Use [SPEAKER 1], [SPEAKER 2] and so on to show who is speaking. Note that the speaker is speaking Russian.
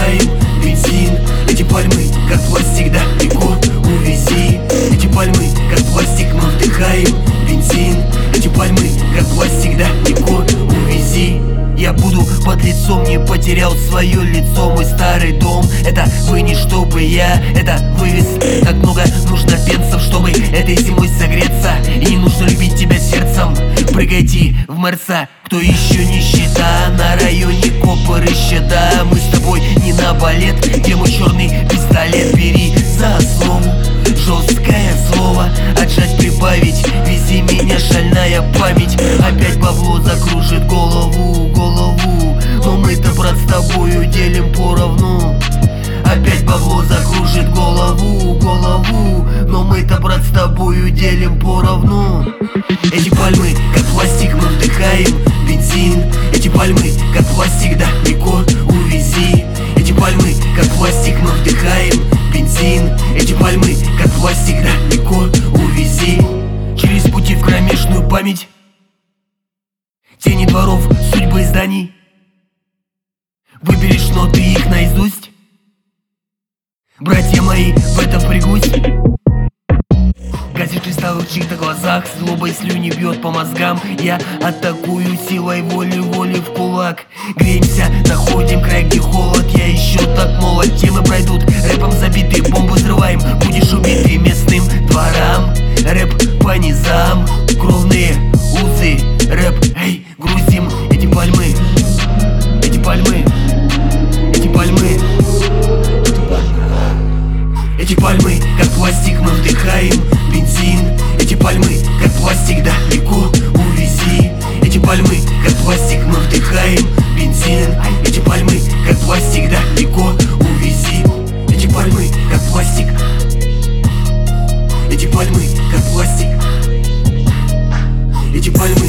[SPEAKER 1] вдыхаем бензин. Эти пальмы, как пластик, далеко увези. Эти пальмы, как пластик, мы вдыхаем бензин. Эти пальмы, как пластик, далеко увези. Я буду под лицом, не потерял свое лицо. Мой старый дом, это вы не чтобы я, это вывез. Как много нужно пенсов, чтобы этой зимой согреться. И не нужно любить тебя сердцем. Прыгайте в Мерса, кто еще нищета. На районе копы рыщета. Мы с тобой не на балет, где мой черный пистолет. Бери за основу жесткое слово, отжать, прибавить, вези меня, шальная память. Опять бабло закружит голову. Но мы-то, брат, с тобою делим поровну. Опять бабло закружит голову. Но мы-то, брат, с тобою делим поровну. Эти пальмы, как пластик, мы вдыхаем бензин. Эти пальмы, как пластик, далеко увези. Эти пальмы, как пластик, мы вдыхаем бензин. Эти пальмы, как пластик, далеко увези. Через пути в кромешную память, тени дворов, судьбы зданий. Выберешь ноты, их наизусть. Братья мои, в этом впрягусь. Газет листал в чьих-то глазах, злобой слюни бьет по мозгам. Я атакую силой воли в кулак. Греемся, находим край, где холод. Я еще так молод, темы пройдут, рэпом забиты. Бомбу взрываем, будешь убитый местным дворам. Рэп по низам, кровные узы. Рэп, эй, грузим эти пальмы. Эти пальмы. Эти пальмы. Эти пальмы, как пластик, мы вдыхаем бензин. Эти пальмы, как пластик, далеко увези. Эти пальмы, как пластик, мы вдыхаем бензин. Эти пальмы, как пластик, далеко увези. Эти пальмы, как пластик. Эти пальмы, как пластик. Эти пальмы.